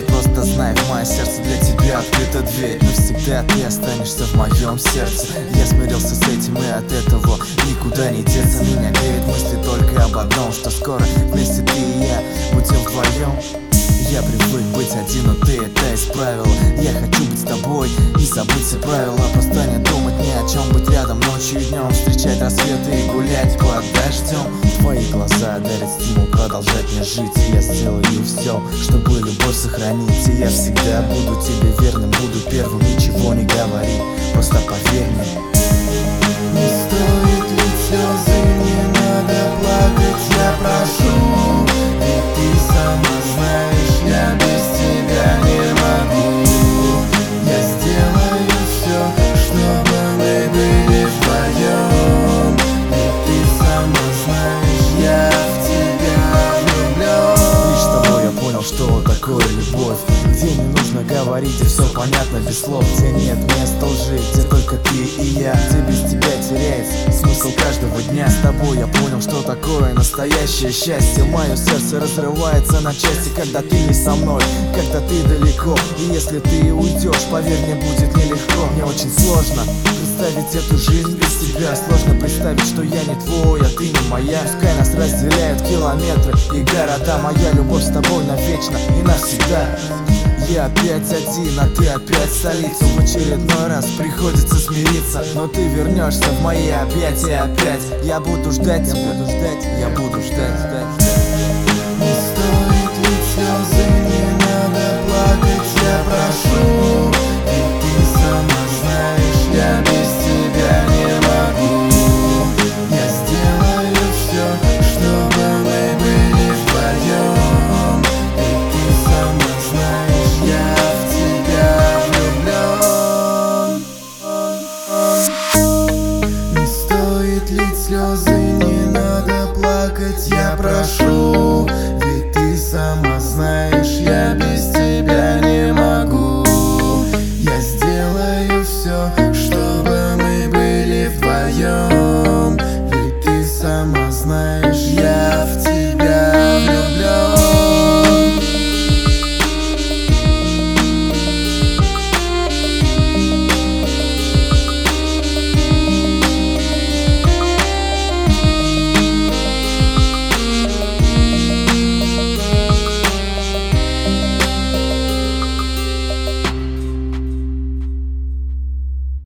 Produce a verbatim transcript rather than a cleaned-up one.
Просто знай, в мое сердце для тебя открыта дверь. Навсегда ты останешься в моем сердце. Я смирился с этим, и от этого никуда не деться. Меня греет мысли только об одном, что скоро вместе ты и я будем вдвоем. Я привык быть один, но ты это исправила. Я хочу быть с тобой и забыть все правила. Просто не думать ни о чем, быть рядом ночью и днем, встречать рассветы и гулять под дождем. Твои глаза дарят стимул продолжать мне жить. Я сделаю все, чтобы любовь сохранить. И я всегда буду тебе верным, буду первым, ничего не говори, просто поверь мне. Не стоит лить слезы, не надо плакать, я прошу. Ведь ты сама знаешь, я без тебя не могу. Я сделаю все, чтобы мы были вдвоем. Ведь ты сама знаешь, я в тебя влюблен. Лишь с тобой я понял, что такое любовь, где не нужно говорить, и все понятно без слов. Где нет места лжи, где только ты и я, где без тебя теряется смысл каждого дня. С тобой я понял, что такое настоящее счастье. Мое сердце разрывается на части, когда ты не со мной, когда ты далеко. И если ты уйдешь, поверь, мне будет нелегко. Мне очень сложно представить эту жизнь без тебя. Сложно представить, что я не твой, а ты не моя. Пускай нас разделяют километры и города, моя любовь с тобой навечно и навсегда. Я опять один, а ты опять в столицу. В очередной раз приходится смириться, но ты вернешься в мои объятия опять. Я буду ждать, я буду ждать, я буду ждать, ждать, ждать.